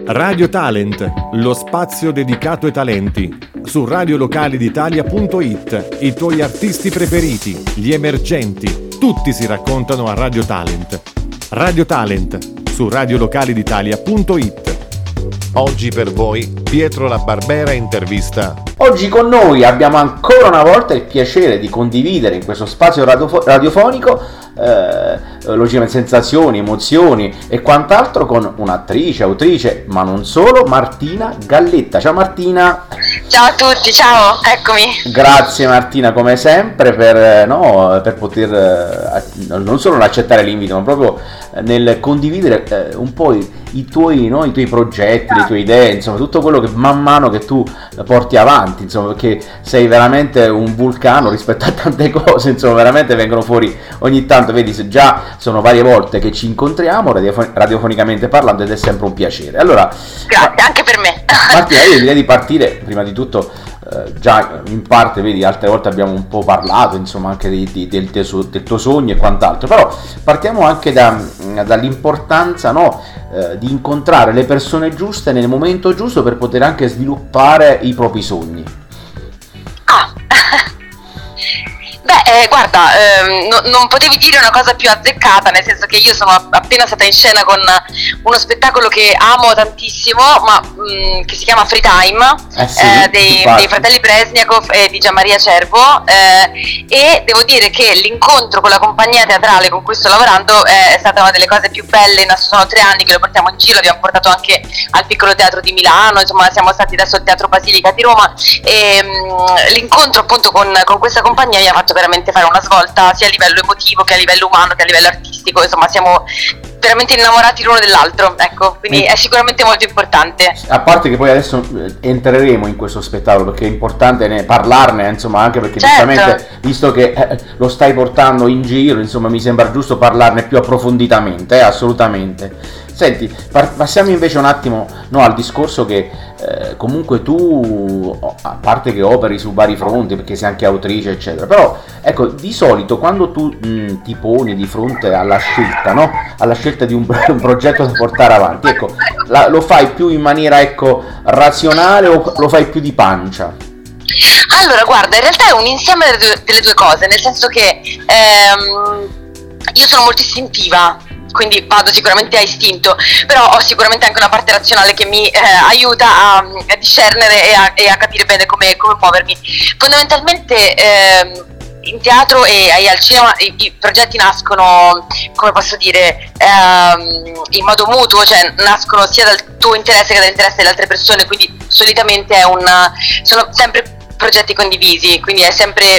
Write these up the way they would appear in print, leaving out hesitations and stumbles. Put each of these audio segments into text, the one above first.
Radio Talent, lo spazio dedicato ai talenti. Su radiolocaliditalia.it, i tuoi artisti preferiti, gli emergenti, tutti si raccontano a Radio Talent. Radio Talent, su radiolocaliditalia.it. Oggi per voi, Pietro La Barbera intervista. Oggi con noi abbiamo ancora una volta il piacere di condividere in questo spazio radiofonico logiche, sensazioni, emozioni e quant'altro con un'attrice, autrice, ma non solo, Martina Galletta. Ciao Martina. Ciao a tutti, ciao, eccomi. Grazie Martina come sempre per poter non solo accettare l'invito, ma proprio nel condividere un po' i tuoi progetti, le tue idee, insomma tutto quello che man mano che tu porti avanti, insomma, perché sei veramente un vulcano rispetto a tante cose, insomma veramente vengono fuori ogni tanto, vedi, se già sono varie volte che ci incontriamo radiofonicamente parlando ed è sempre un piacere. Allora, grazie anche per me. Martina, io direi di partire prima di tutto, già in parte, vedi, altre volte abbiamo un po' parlato, insomma, anche del tuo sogno e quant'altro, però partiamo anche dall'importanza, di incontrare le persone giuste nel momento giusto per poter anche sviluppare i propri sogni. Guarda, non potevi dire una cosa più azzeccata, nel senso che io sono appena stata in scena con uno spettacolo che amo tantissimo, ma che si chiama Free Time, dei fratelli Presniakov e di Gianmaria Cervo, e devo dire che l'incontro con la compagnia teatrale con cui sto lavorando è stata una delle cose più belle. Sono 3 anni che lo portiamo in giro, l'abbiamo portato anche al Piccolo Teatro di Milano, insomma siamo stati adesso al Teatro Basilica di Roma, e l'incontro appunto con questa compagnia mi ha fatto veramente fare una svolta sia a livello emotivo che a livello umano che a livello artistico, insomma siamo veramente innamorati l'uno dell'altro, ecco, quindi è sicuramente molto importante. A parte che poi adesso entreremo in questo spettacolo perché è importante parlarne, insomma, anche perché giustamente, visto che lo stai portando in giro, insomma mi sembra giusto parlarne più approfonditamente, assolutamente. Senti, passiamo invece un attimo al discorso che comunque tu, a parte che operi su vari fronti, perché sei anche autrice eccetera, però ecco, di solito quando tu ti poni di fronte alla scelta, alla scelta di un progetto da portare avanti, ecco, lo fai più in maniera razionale o lo fai più di pancia? Allora guarda, in realtà è un insieme delle due cose, nel senso che io sono molto istintiva, quindi vado sicuramente a istinto, però ho sicuramente anche una parte razionale che mi aiuta a discernere e a capire bene come muovermi. Fondamentalmente in teatro e al cinema i progetti nascono, come posso dire, in modo mutuo, cioè nascono sia dal tuo interesse che dall'interesse delle altre persone, quindi solitamente sono sempre progetti condivisi, quindi è sempre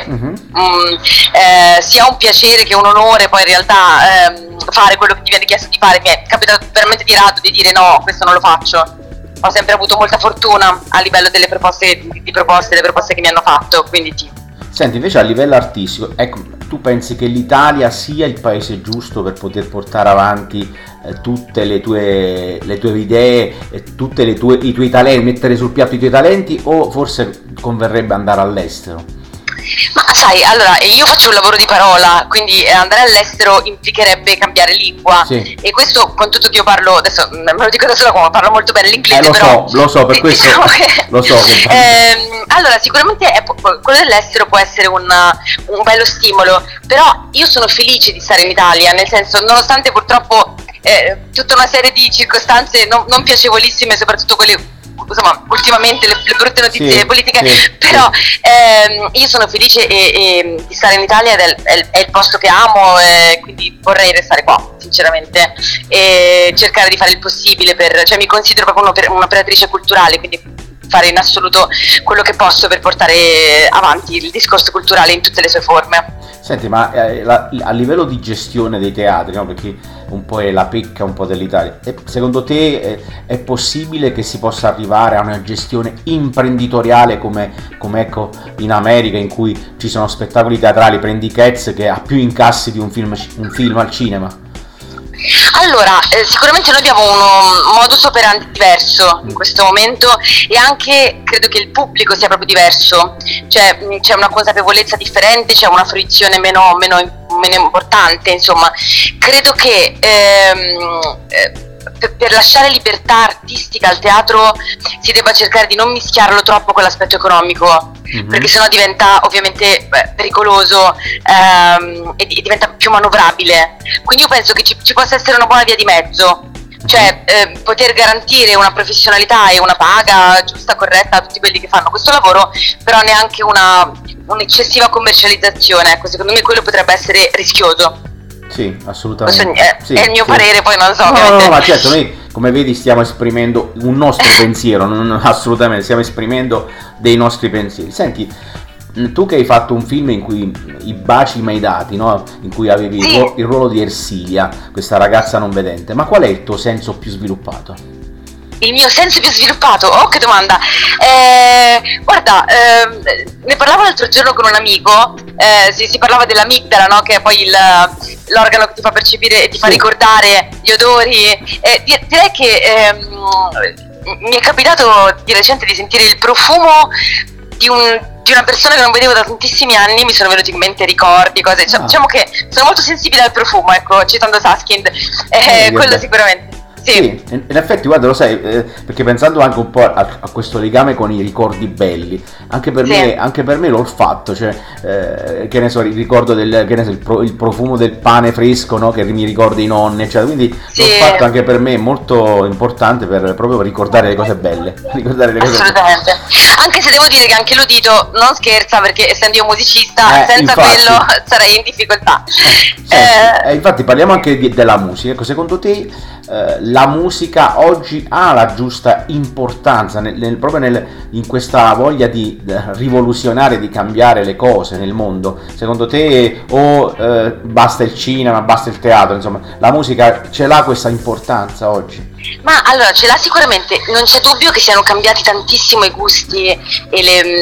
sia un piacere che un onore poi in realtà fare quello che ti viene chiesto di fare. Mi è capitato veramente di rado di dire no, questo non lo faccio. Ho sempre avuto molta fortuna a livello delle proposte che mi hanno fatto, quindi sì. Senti, invece a livello artistico, ecco, tu pensi che l'Italia sia il paese giusto per poter portare avanti tutte le tue idee, tutti i tuoi talenti, mettere sul piatto i tuoi talenti, o forse converrebbe andare all'estero? Ma sai, allora io faccio un lavoro di parola, quindi andare all'estero implicherebbe cambiare lingua, sì. E questo con tutto che io parlo, adesso me lo dico da sola come parlo molto bene l'inglese, lo so, per questo diciamo lo so che allora sicuramente quello dell'estero può essere un bello stimolo, però io sono felice di stare in Italia, nel senso, nonostante purtroppo tutta una serie di circostanze non piacevolissime, soprattutto quelle, insomma, ultimamente le brutte notizie politiche, però io sono felice di stare in Italia ed è il posto che amo, quindi vorrei restare qua sinceramente e cercare di fare il possibile cioè mi considero proprio un'operatrice culturale, quindi fare in assoluto quello che posso per portare avanti il discorso culturale in tutte le sue forme. Senti, ma a livello di gestione dei teatri, perché un po' è la pecca un po' dell'Italia, secondo te è possibile che si possa arrivare a una gestione imprenditoriale come ecco in America, in cui ci sono spettacoli teatrali, prendi Cats, che ha più incassi di un film al cinema? Allora, sicuramente noi abbiamo un modus operandi diverso in questo momento e anche credo che il pubblico sia proprio diverso, cioè c'è una consapevolezza differente, c'è una fruizione meno importante, insomma. Credo che per lasciare libertà artistica al teatro si debba cercare di non mischiarlo troppo con l'aspetto economico, perché sennò diventa ovviamente pericoloso e diventa più manovrabile. Quindi io penso che ci possa essere una buona via di mezzo, cioè poter garantire una professionalità e una paga giusta, corretta a tutti quelli che fanno questo lavoro, però neanche un'eccessiva commercializzazione. Ecco, secondo me quello potrebbe essere rischioso. Sì, assolutamente. Questo è il mio parere, poi non so. No, ma certo, noi come vedi stiamo esprimendo un nostro pensiero, assolutamente, stiamo esprimendo dei nostri pensieri. Senti, tu che hai fatto un film in cui I baci mai dati, no? In cui avevi il ruolo di Ersilia, questa ragazza non vedente, ma qual è il tuo senso più sviluppato? Il mio senso più sviluppato? Oh, che domanda! Guarda, ne parlavo l'altro giorno con un amico, si parlava dell'amigdala, no? Che è poi l'organo che ti fa percepire e ti fa ricordare gli odori. Direi che mi è capitato di recente di sentire il profumo di una persona che non vedevo da tantissimi anni, mi sono venuti in mente ricordi, cose. Diciamo che sono molto sensibile al profumo, ecco, citando Saskind, quello sicuramente. Sì, in effetti guarda, lo sai, perché pensando anche un po' a questo legame con i ricordi belli, anche per me l'olfatto, cioè che ne so, il ricordo il profumo del pane fresco, no? Che mi ricorda i nonni, eccetera. Quindi l'olfatto anche per me è molto importante proprio per ricordare le cose belle. Assolutamente. Anche se devo dire che anche l'udito non scherza, perché essendo io musicista, senza quello sarei in difficoltà. Infatti parliamo anche della musica. Ecco, secondo te la musica oggi ha la giusta importanza proprio in questa voglia di rivoluzionare, di cambiare le cose nel mondo? Secondo te basta il cinema, basta il teatro, insomma, la musica ce l'ha questa importanza oggi? Ma allora ce l'ha sicuramente, non c'è dubbio che siano cambiati tantissimo i gusti e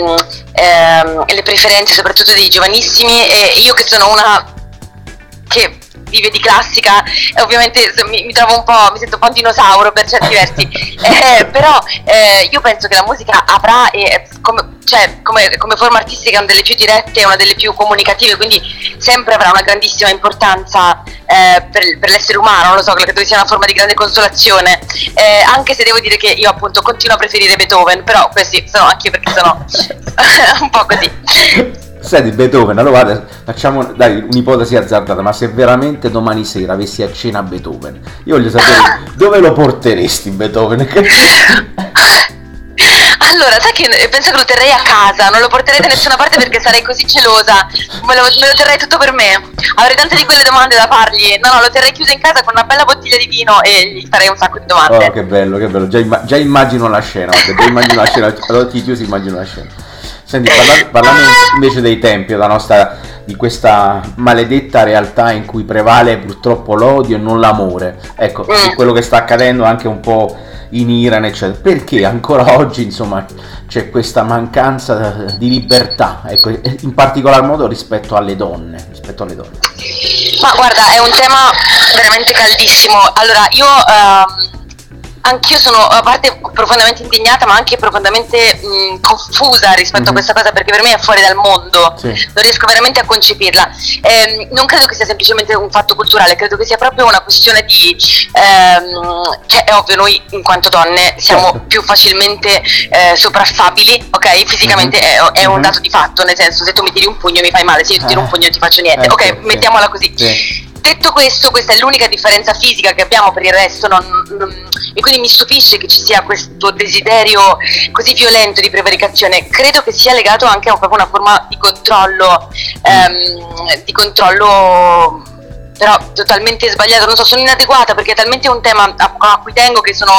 le preferenze, soprattutto dei giovanissimi, e io che sono una che vive di classica, ovviamente mi trovo mi sento un po' un dinosauro per certi versi, però io penso che la musica avrà, come forma artistica, una delle più dirette e una delle più comunicative, quindi sempre avrà una grandissima importanza per l'essere umano, non lo so, credo che sia una forma di grande consolazione, anche se devo dire che io appunto continuo a preferire Beethoven, però questi sono anche perché sono un po' così. Senti, Beethoven, allora facciamo un'ipotesi azzardata, ma se veramente domani sera avessi a cena Beethoven, io voglio sapere dove lo porteresti Beethoven? Allora, sai che penso che lo terrei a casa, non lo porterei da nessuna parte perché sarei così gelosa, me lo terrei tutto per me, avrei tante di quelle domande da fargli, no, lo terrei chiuso in casa con una bella bottiglia di vino e gli farei un sacco di domande. Oh, che bello, già immagino la scena, allora ti chiusi, immagino la scena. Senti, parlando invece dei tempi, di questa maledetta realtà in cui prevale purtroppo l'odio e non l'amore, ecco, quello che sta accadendo anche un po' in Iran, eccetera, perché ancora oggi, insomma, c'è questa mancanza di libertà, ecco, in particolar modo rispetto alle donne. Ma guarda, è un tema veramente caldissimo. Allora, io anch'io sono a parte profondamente indignata, ma anche profondamente confusa rispetto a questa cosa, perché per me è fuori dal mondo, non riesco veramente a concepirla. Non credo che sia semplicemente un fatto culturale, credo che sia proprio una questione di cioè è ovvio, noi in quanto donne siamo più facilmente sopraffabili, ok? Fisicamente è un dato di fatto, nel senso, se tu mi tiri un pugno mi fai male, se io ti tiro un pugno non ti faccio niente, ok? Mettiamola così. Detto questo, questa è l'unica differenza fisica che abbiamo, per il resto e quindi mi stupisce che ci sia questo desiderio così violento di prevaricazione. Credo che sia legato anche a proprio una forma di controllo però totalmente sbagliato, non so, sono inadeguata perché è talmente un tema a cui tengo che sono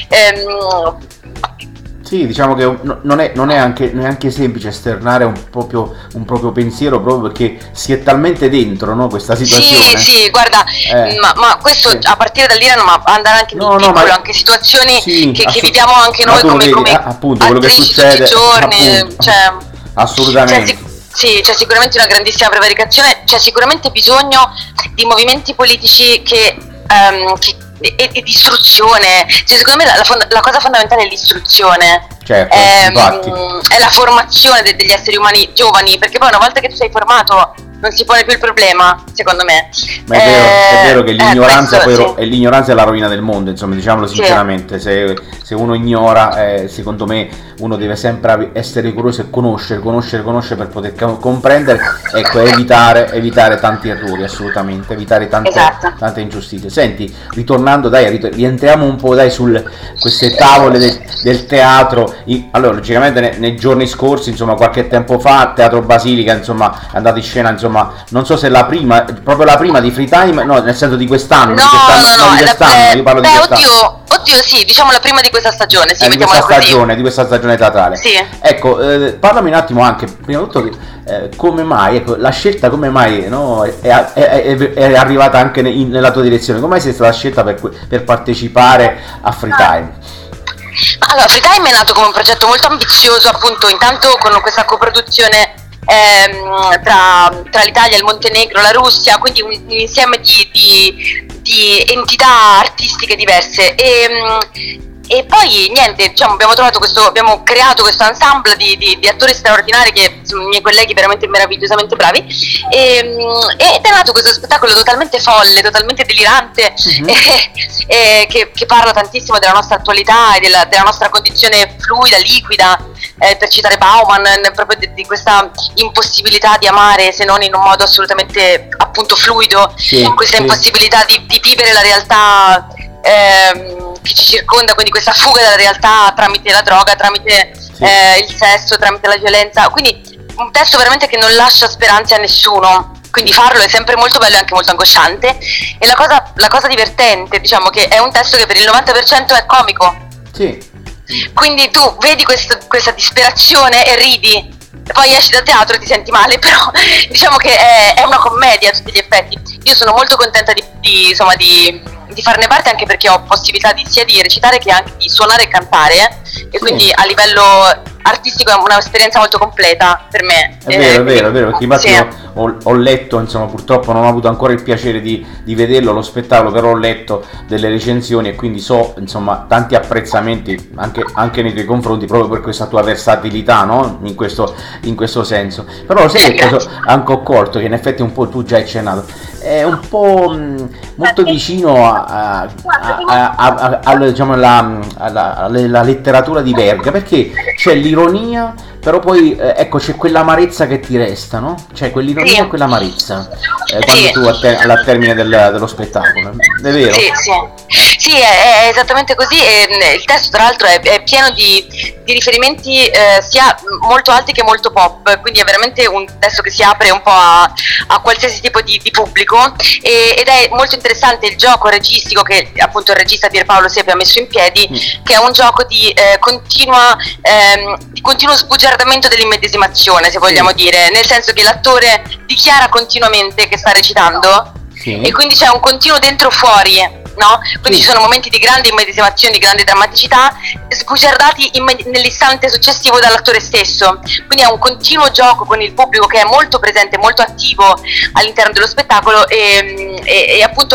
sì, diciamo che non è neanche semplice esternare un proprio pensiero, proprio perché si è talmente dentro, no, questa situazione. Sì, guarda, ma questo a partire dall'Iran, ma andare anche nel piccolo, anche situazioni che viviamo anche noi come appunto quello che succede tutti i giorni, cioè, assolutamente. Sì, c'è sicuramente una grandissima prevaricazione, c'è sicuramente bisogno di movimenti politici e di istruzione, cioè, secondo me la cosa fondamentale è l'istruzione, infatti. È la formazione degli esseri umani giovani, perché poi una volta che tu sei formato non si pone più il problema, secondo me. Ma è vero che l'ignoranza questo, è l'ignoranza è la rovina del mondo, insomma, diciamolo sinceramente. Se uno ignora, secondo me uno deve sempre essere curioso e conoscere per poter comprendere, ecco, evitare tanti errori, assolutamente, evitare tante ingiustizie. Senti, ritornando, rientriamo un po', su queste tavole del teatro. Allora, logicamente nei giorni scorsi, insomma, qualche tempo fa, Teatro Basilica, insomma, è andata in scena, insomma, non so se proprio la prima di Free Time, no, nel senso di quest'anno, no, io parlo di quest'anno. Oddio, sì, diciamo la prima di questa stagione, sì, di questa stagione teatrale. Sì. Ecco, parlami un attimo anche, prima di tutto, come mai, ecco, la scelta come mai, no, è arrivata anche nella tua direzione, come mai sei stata scelta per partecipare a Free Time? Allora, Free Time è nato come un progetto molto ambizioso, appunto, intanto con questa coproduzione tra l'Italia, il Montenegro, la Russia, quindi un insieme di entità artistiche diverse e poi niente, diciamo, abbiamo creato questo ensemble di attori straordinari che sono i miei colleghi veramente meravigliosamente bravi ed è nato questo spettacolo totalmente folle, totalmente delirante, che parla tantissimo della nostra attualità e della nostra condizione fluida, liquida, per citare Bauman, proprio di questa impossibilità di amare se non in un modo assolutamente, appunto, fluido, questa impossibilità di vivere la realtà che ci circonda, quindi questa fuga dalla realtà tramite la droga, tramite il sesso, tramite la violenza, quindi un testo veramente che non lascia speranze a nessuno, quindi farlo è sempre molto bello e anche molto angosciante. E la cosa divertente, diciamo, che è un testo che per il 90% è comico, quindi tu vedi questa disperazione e ridi, e poi esci dal teatro e ti senti male, però diciamo che è una commedia a tutti gli effetti. Io sono molto contenta di farne parte, anche perché ho possibilità sia di recitare che anche di suonare e cantare, e quindi a livello artistico è un'esperienza molto completa per me. È vero, perché infatti ho letto, insomma, purtroppo non ho avuto ancora il piacere di vederlo lo spettacolo, però ho letto delle recensioni e quindi so, insomma, tanti apprezzamenti anche nei tuoi confronti, proprio per questa tua versatilità, no? In questo senso. Però sai che cosa anche ho colto, che in effetti un po' tu già hai accennato, è un po' molto vicino diciamo, alla letteratura di Verga, perché c'è l'ironia, però poi ecco, c'è quell'amarezza che ti resta, no? C'è quell'ironia e quell'amarezza quando tu al termine dello spettacolo, è vero? Sì, è esattamente così, e il testo tra l'altro è pieno di riferimenti sia molto alti che molto pop, quindi è veramente un testo che si apre un po' a qualsiasi tipo di pubblico, ed è molto interessante il gioco registico che appunto il regista Pierpaolo Sepe ha messo in piedi, che è un gioco di continuo sbugiardamento dell'immedesimazione, se vogliamo dire, nel senso che l'attore dichiara continuamente che sta recitando, e quindi c'è un continuo dentro fuori, no? Quindi ci sono momenti di grande immedesimazione, di grande drammaticità, sbugiardati nell'istante successivo dall'attore stesso, quindi è un continuo gioco con il pubblico che è molto presente, molto attivo all'interno dello spettacolo, e appunto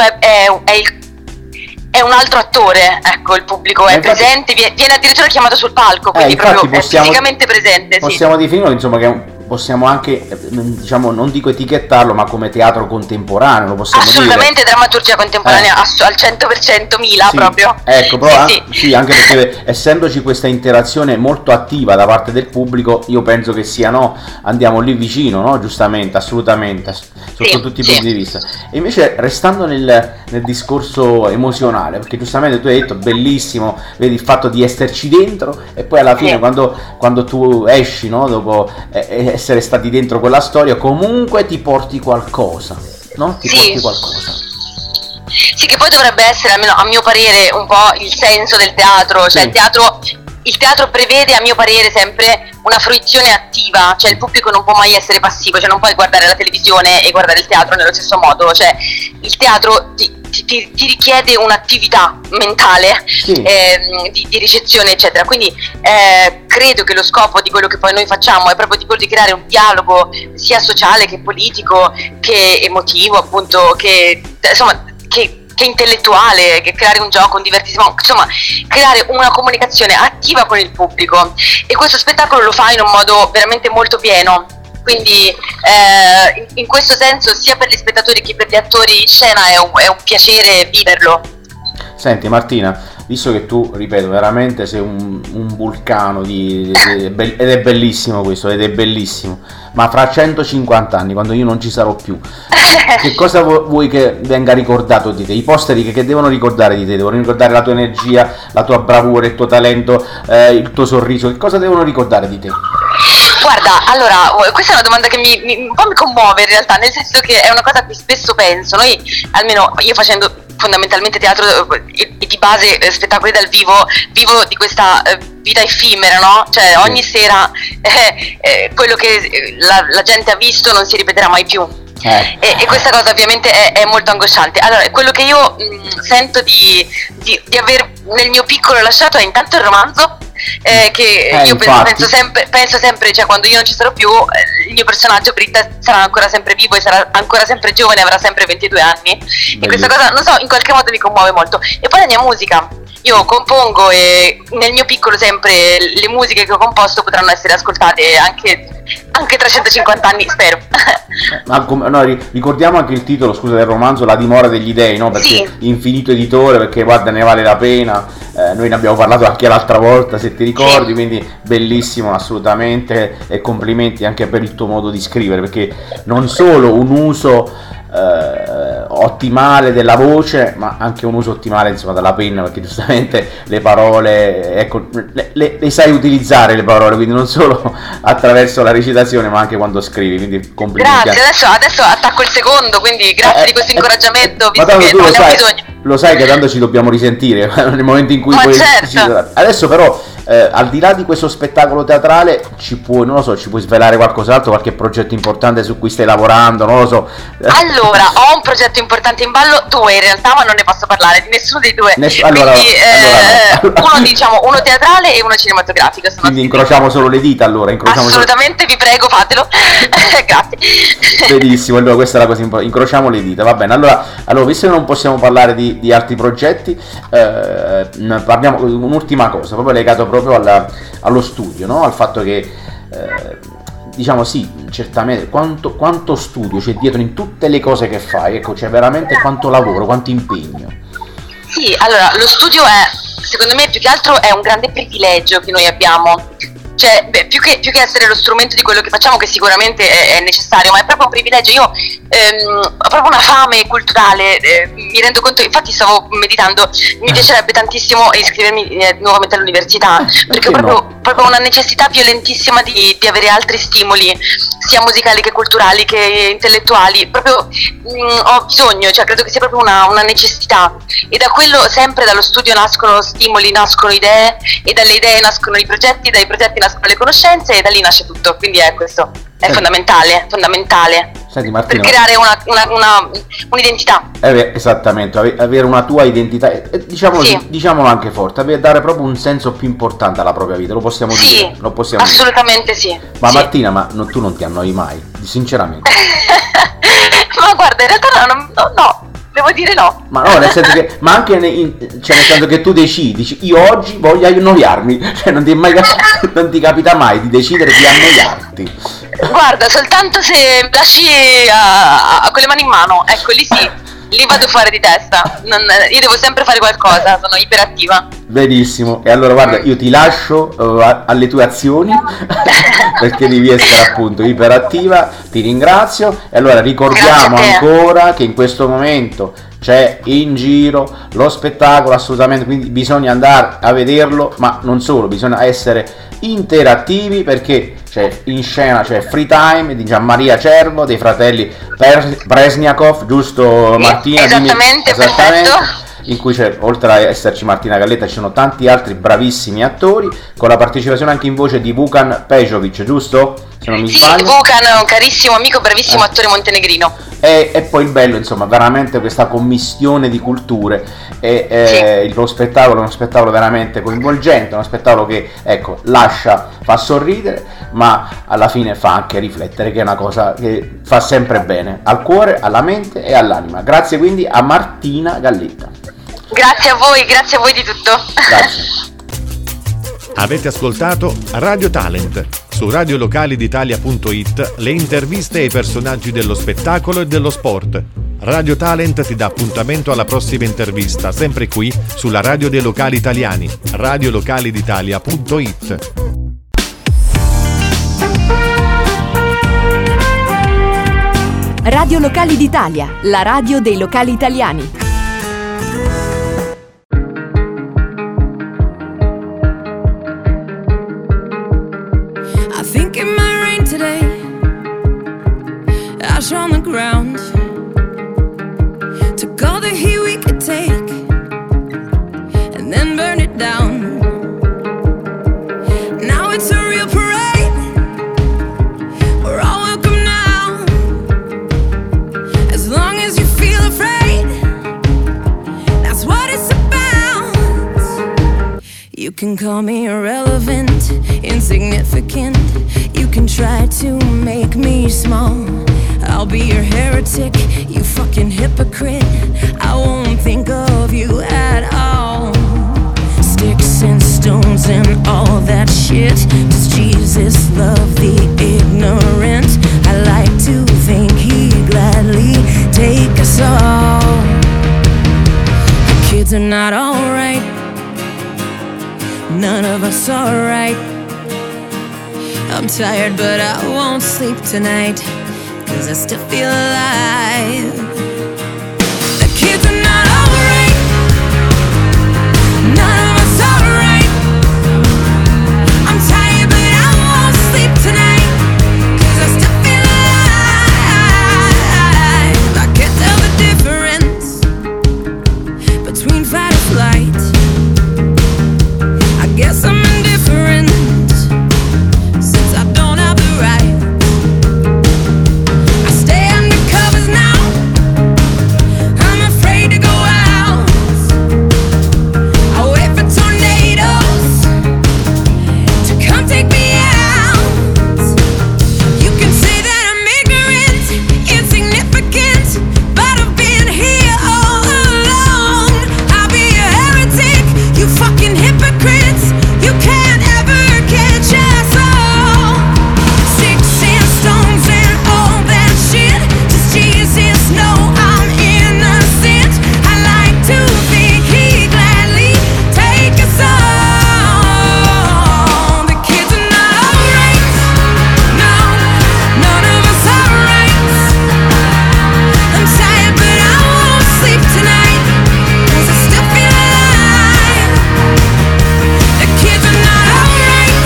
è un altro attore, ecco, il pubblico è presente, viene addirittura chiamato sul palco, quindi proprio è fisicamente presente. Possiamo definirlo, insomma, che possiamo anche, diciamo, non dico etichettarlo, ma come teatro contemporaneo, lo possiamo assolutamente dire. Drammaturgia contemporanea al 100% Mila, proprio. Ecco, però anche perché essendoci questa interazione molto attiva da parte del pubblico, io penso che andiamo lì vicino, no? Giustamente, assolutamente, sotto tutti i punti di vista. E invece, restando nel discorso emozionale, perché giustamente tu hai detto, bellissimo, vedi il fatto di esserci dentro, e poi alla fine quando tu esci, no? Dopo essere stati dentro quella storia, comunque ti porti qualcosa, no? Porti qualcosa. Sì, che poi dovrebbe essere, almeno a mio parere, un po' il senso del teatro, cioè il teatro prevede, a mio parere, sempre una fruizione attiva, cioè il pubblico non può mai essere passivo, cioè non puoi guardare la televisione e guardare il teatro nello stesso modo, cioè il teatro ti richiede un'attività mentale, di ricezione, eccetera. Quindi credo che lo scopo di quello che poi noi facciamo è proprio di quello di creare un dialogo sia sociale che politico che emotivo, appunto, che intellettuale, che creare un gioco, un divertimento, insomma creare una comunicazione attiva con il pubblico, e questo spettacolo lo fa in un modo veramente molto pieno. quindi in questo senso sia per gli spettatori che per gli attori in scena è un piacere viverlo. Senti Martina, visto che tu, ripeto, veramente sei un vulcano ed è bellissimo questo, ed è bellissimo, ma fra 150 anni, quando io non ci sarò più, che cosa vuoi che venga ricordato di te? I posteri che devono ricordare di te? Devono ricordare la tua energia, la tua bravura, il tuo talento, il tuo sorriso, che cosa devono ricordare di te? Guarda, allora, questa è una domanda che un po' mi commuove in realtà, nel senso che è una cosa a cui spesso penso. Noi, almeno io facendo fondamentalmente teatro e di base spettacoli dal vivo di questa vita effimera, no? Cioè ogni sera quello che la gente ha visto non si ripeterà mai più. E questa cosa ovviamente è molto angosciante. Allora, quello che io sento di aver nel mio piccolo lasciato è intanto il romanzo, che io penso sempre, cioè quando io non ci sarò più, il mio personaggio Britta sarà ancora sempre vivo e sarà ancora sempre giovane, avrà sempre 22 anni. Bellissimo. E questa cosa, non so, in qualche modo mi commuove molto. E poi la mia musica, io compongo e nel mio piccolo sempre le musiche che ho composto potranno essere ascoltate anche tra 150 anni, spero. No, ricordiamo anche il titolo, scusa, del romanzo, La dimora degli dei, no? Perché sì. Infinito editore, perché guarda, ne vale la pena. Noi ne abbiamo parlato anche l'altra volta, se ti ricordi, sì. Quindi bellissimo assolutamente, e complimenti anche per il tuo modo di scrivere, perché non solo un uso ottimale della voce, ma anche un uso ottimale, insomma, della penna, perché giustamente le parole, ecco, le sai utilizzare le parole, quindi non solo attraverso la recitazione ma anche quando scrivi, quindi complimenti. Grazie, adesso attacco il secondo, quindi grazie di questo incoraggiamento, visto che non ne ho bisogno. Lo sai che tanto ci dobbiamo risentire nel momento in cui certo. Adesso però al di là di questo spettacolo teatrale ci puoi svelare qualcos'altro, qualche progetto importante su cui stai lavorando, non lo so. Allora, ho un progetto importante in ballo, 2 in realtà, ma non ne posso parlare di nessuno dei 2. Uno teatrale e uno cinematografico. Quindi incrociamo solo le dita, allora. Assolutamente, vi prego, fatelo. Grazie. Benissimo, allora questa è la cosa importante, incrociamo le dita, va bene. Allora, visto che non possiamo parlare di altri progetti, parliamo un'ultima cosa, proprio legato proprio allo studio, no? Al fatto che diciamo sì, certamente quanto studio c'è dietro in tutte le cose che fai, ecco, c'è veramente quanto lavoro, quanto impegno. Sì, allora lo studio secondo me più che altro è un grande privilegio che noi abbiamo. Cioè, più che essere lo strumento di quello che facciamo, che sicuramente è necessario, ma è proprio un privilegio. Io ho proprio una fame culturale, mi rendo conto, infatti stavo meditando, mi piacerebbe tantissimo iscrivermi nuovamente all'università, perché ho proprio una necessità violentissima di avere altri stimoli, sia musicali che culturali che intellettuali, proprio ho bisogno, cioè credo che sia proprio una necessità, e da quello, sempre dallo studio nascono stimoli, nascono idee, e dalle idee nascono i progetti, dai progetti nascono le conoscenze, e da lì nasce tutto. Quindi questo è fondamentale. Senti, Martina, per creare un'identità. Esattamente, avere una tua identità, diciamolo anche forte, dare proprio un senso più importante alla propria vita, lo possiamo dire? Lo possiamo assolutamente dire. Sì. Ma sì. Martina, tu non ti annoi mai, sinceramente? Ma guarda, in realtà no. Devo dire no. Ma no, nel senso che, ma anche nel senso che tu dici io oggi voglio annoiarmi, cioè non ti capita mai di decidere di annoiarti. Guarda, soltanto se lasci con le mani in mano, ecco, lì sì, lì vado fuori di testa. Io devo sempre fare qualcosa, sono iperattiva. Benissimo, e allora guarda, io ti lascio alle tue azioni perché devi essere appunto iperattiva, ti ringrazio, e allora ricordiamo ancora che in questo momento c'è in giro lo spettacolo, assolutamente, quindi bisogna andare a vederlo, ma non solo, bisogna essere interattivi, perché in scena c'è Free Time di Gianmaria Cervo, dei fratelli Presniakov, giusto Martina? Esattamente, perfetto. In cui oltre a esserci Martina Galletta, ci sono tanti altri bravissimi attori, con la partecipazione anche in voce di Vukan Pejovic, giusto? Se non mi sbaglio. Vukan è un carissimo amico, bravissimo attore montenegrino. E poi il bello, insomma, veramente questa commistione di culture, lo spettacolo è uno spettacolo veramente coinvolgente, uno spettacolo che, ecco, fa sorridere, ma alla fine fa anche riflettere, che è una cosa che fa sempre bene al cuore, alla mente e all'anima. Grazie quindi a Martina Galletta. Grazie a voi di tutto. Grazie. Avete ascoltato Radio Talent, Su radiolocaliditalia.it le interviste ai personaggi dello spettacolo e dello sport. Radio Talent ti dà appuntamento alla prossima intervista, sempre qui sulla Radio dei Locali Italiani, radiolocaliditalia.it. Radio Locali d'Italia, la radio dei locali italiani. I think it might rain today. Ash on the ground. Took all the heat we could take and then burn it down. Now it's a real parade. We're all welcome now. As long as you feel afraid, that's what it's about. You can call me irrelevant, insignificant. You can try to make me small. I'll be your heretic, you fucking hypocrite. I won't think of you at all. Sticks and stones and all that shit. Does Jesus love the ignorant? I like to think he'd gladly take us all. The kids are not alright. None of us are right. I'm tired but I won't sleep tonight, 'cause I still feel alive. The kids are not alright. None of us are right. I'm tired but I won't sleep tonight, 'cause I still feel alive. I can't tell the difference between fight or flight. I guess I'm indifferent, since I don't have the right. I stay undercovers now. I'm afraid to go out. I wait for tornadoes to come take me out. You can say that I'm ignorant, insignificant, but I've been here all along. I'll be a heretic, you fucking hypocrites. You can't ever catch us all. Sticks and stones and all that shit. Does Jesus know I'm innocent? I like to think he'd gladly take us all. The kids are not alright. No, none of us are right. I'm tired but I won't sleep tonight, 'cause I still feel alive. The kids are not alright.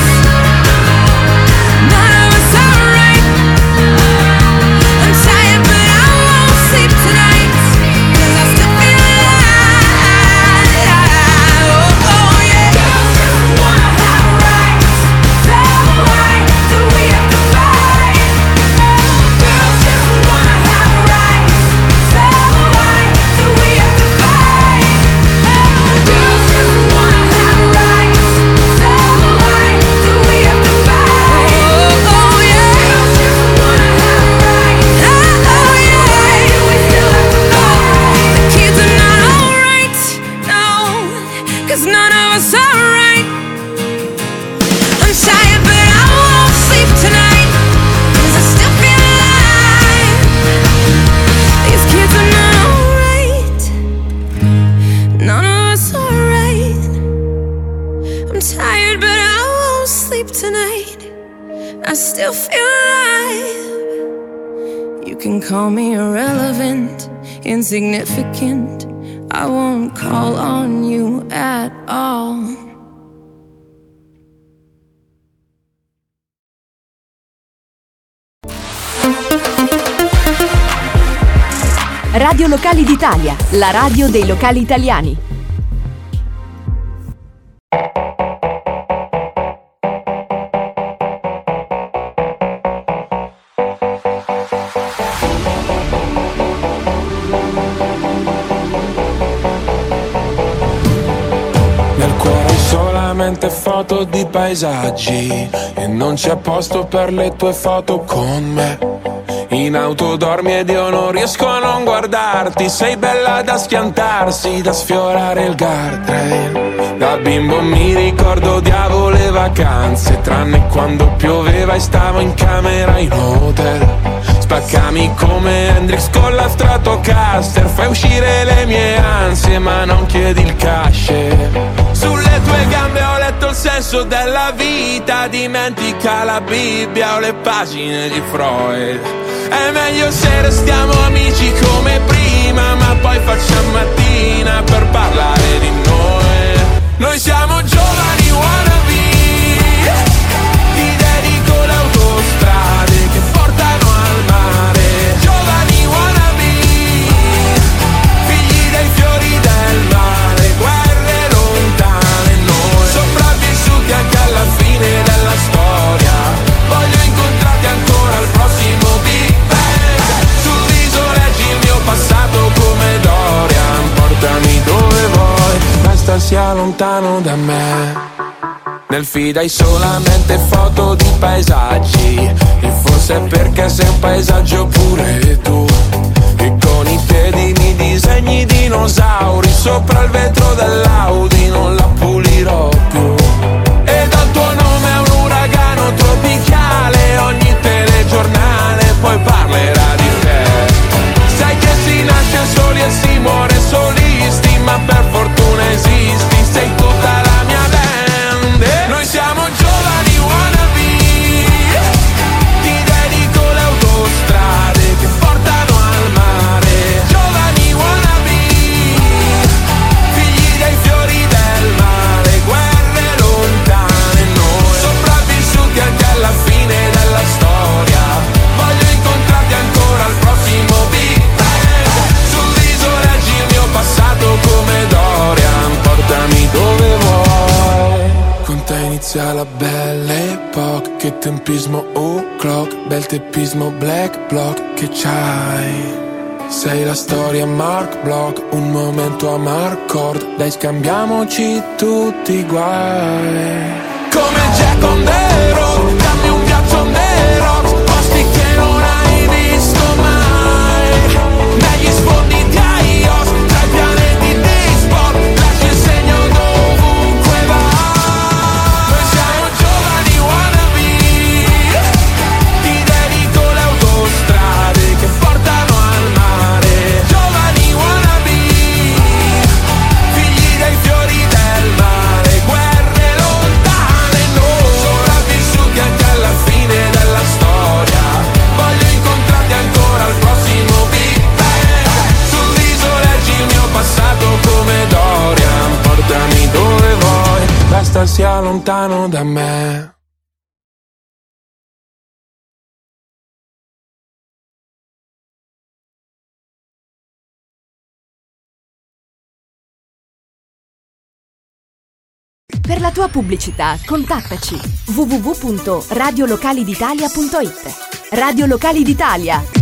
None of us are right. I'm tired but I won't sleep tonight, 'cause I still feel alive. Oh, oh yeah. Girls just wanna have rights. So why do we have to fight? Girls just wanna have rights. So why do we have to fight? Girls just wanna have rights. So why do we have to fight? Oh, oh yeah. Girls just wanna have rights. Oh yeah. We still have to fight. The kids are not alright. No, 'cause none of us are right. I'm tired but I won't sleep tonight, 'cause I still feel alive. These kids are not alright. None of us are right. I'm tired but I won't sleep tonight. I still feel alive. You can call me irrelevant, insignificant. I won't call on you at all. Radio Locali d'Italia, la radio dei locali italiani. Nel cuore solamente foto di paesaggi e non c'è posto per le tue foto con me. In auto dormi ed io non riesco a non guardarti. Sei bella da schiantarsi, da sfiorare il guardrail. Da bimbo mi ricordo odiavo le vacanze, tranne quando pioveva e stavo in camera in hotel. Spaccami come Hendrix con la Stratocaster, fai uscire le mie ansie ma non chiedi il cash. Sulle tue gambe ho letto il senso della vita, dimentica la Bibbia o le pagine di Freud. È meglio se restiamo amici come prima, ma poi facciamo mattina per parlare di noi. Noi siamo giovani wannabe, ti dedico le autostrade che portano al mare. Giovani wannabe, figli dei fiori del mare, guerre lontane noi, sopravvissuti anche alla fine della storia. Voglio incontrarti ancora al prossimo Big Bang. Sul viso leggi il mio passato come Dorian. Portami dove vuoi, basta sia lontano da me. Nel feed hai solamente foto di paesaggi, e forse è perché sei un paesaggio pure tu. E con i piedi mi disegni dinosauri sopra il vetro dell'Audi, non la pulirò più. E dal tuo nome è un uragano tropicale, ogni telegiornale poi parlerà di te. Sai che si nasce soli e si muore solisti, ma per fortuna esisti, sei tutta la mia band. Noi siamo giovani wannabe, ti dedico le autostrade che portano al mare. Giovani wannabe, figli dei fiori del mare, guerre lontane noi, sopravvissuti anche alla fine della storia. Voglio incontrarti ancora al prossimo Big Bang. Sul viso leggi il mio passato come Dorian. Portami dove vuoi, con te inizia la belle epoca. Che tempismo o'clock, bel teppismo black block che c'hai. Sei la storia Mark Block, un momento a Marcord. Dai scambiamoci tutti i guai. Come Jack on the road, dammi un viaggio on the rocks, posti che non hai visto mai. Negli sfondi di iOS, tra i pianeti di sport, lasci il segno dovunque vai. Noi siamo giovani wannabe, ti dedico le autostrade che portano al mare. Giovani wannabe, figli dei fiori del mare, guerre lontane noi, sopravvissuti anche alla fine della storia. Voglio incontrarti ancora al prossimo Big Bang. Sul viso leggi il mio passato come Dorian. Portami dove vuoi, basta sia lontano da me. Per la tua pubblicità, contattaci www.radiolocaliditalia.it. Radio Locali d'Italia,